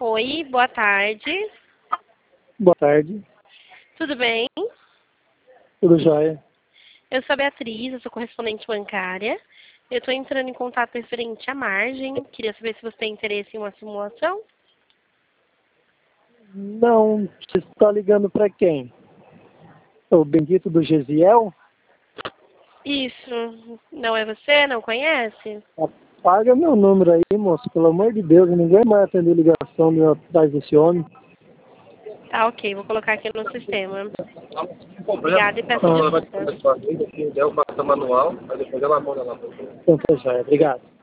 Oi, boa tarde. Boa tarde, Tudo bem? tudo jóia? Eu sou a Beatriz, eu sou correspondente bancária. Eu estou entrando em contato referente à margem. Queria saber se você tem interesse em uma simulação. Não, você está ligando para quem? O bendito do Gesiel? Isso, não é você? Não conhece? Apaga meu número aí, moço, pelo amor de Deus, ninguém vai atender ligação meu atrás desse homem. Tá, ok, vou colocar aqui no sistema. Problema. Obrigada e peço Ela vai ter desculpas. que fazer, ela passa manual, aí depois ela manda lá. Então, tá jóia, obrigado.